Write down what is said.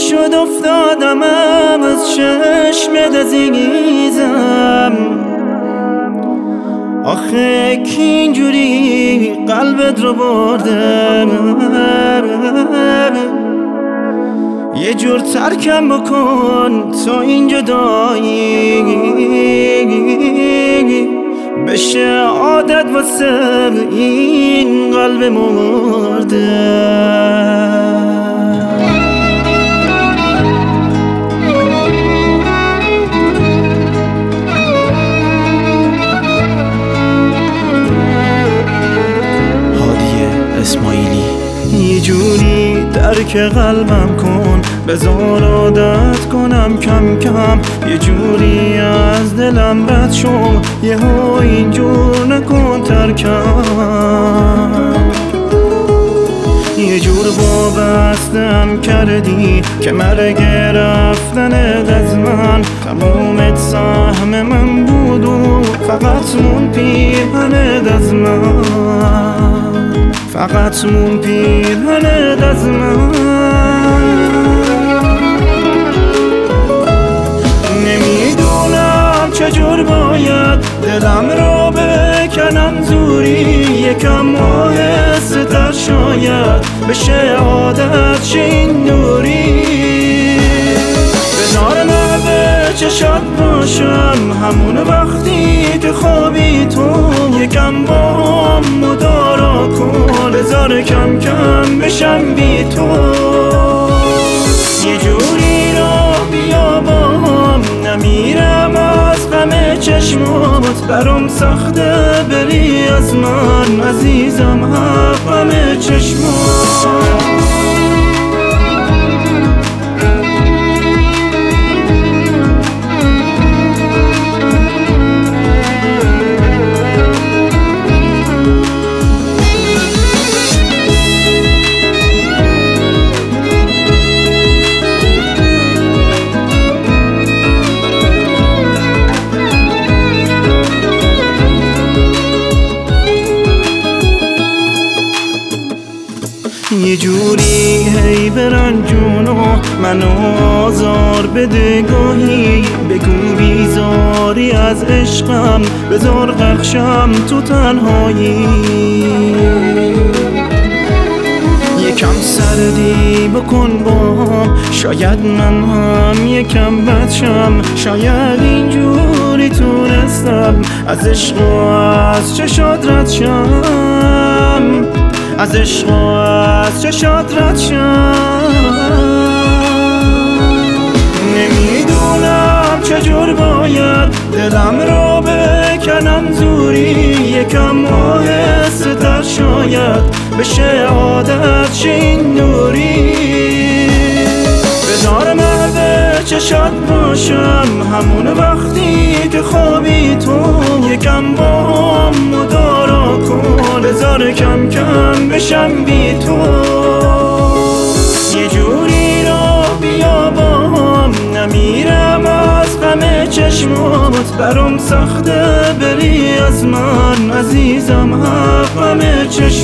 شد افتادم از چشم عزیزم، آخه کی اینجوری قلبت رو بردم. یه جور ترکم بکن تا این جدایی بشه عادت واسه این قلب مرده. یه جوری درک قلبم کن، بذار عادت کنم کم کم، یه جوری از دلم رد شو، یهو اینجور نکن ترکم. یه جور وابسته‌ام کردی که مرگ رفتنت از من تمومت سهم من بود و فقط مون پیرهنت از من، فقط مون پیرهنت از من. نمیدونم چجور باید دلم رو بکنم زوری، یکم آهسته تر شاید بشه عادت شه این دوری. بذار من به چشات باشم همون وقتی که خوابی تو، یکم با هم مدارا کن، بذار کم کم بشم بی تو. یه جوری راه بیا با هم، نمیرم از غم چشمات، برام سخته بری از من عزیزم غم چشمات. یه جوری هی برنجونو منو آزار بده گاهی، بگو بیزاری از عشقم، بذار غرقشم تو تنهایی. یکم سردی بکن بام، شاید من هم یکم بدشم، شاید اینجوری تونستم از عشق و از چشات رد شم، از عشق و از چشات رد شم. نمیدونم چجور باید دلم رو بکنم زوری، یکم آهسته تر شاید بشه عادت شه این دوری. بذار من به چشات باشم همون وقتی که خوابی تو، یکم با هم مدارا کن، بذار کم کم بشم بی تو. یه جوری راه بیا با هم، نمیرم از غم چشمات، برام سخته بری از من عزیزم غم چشمات.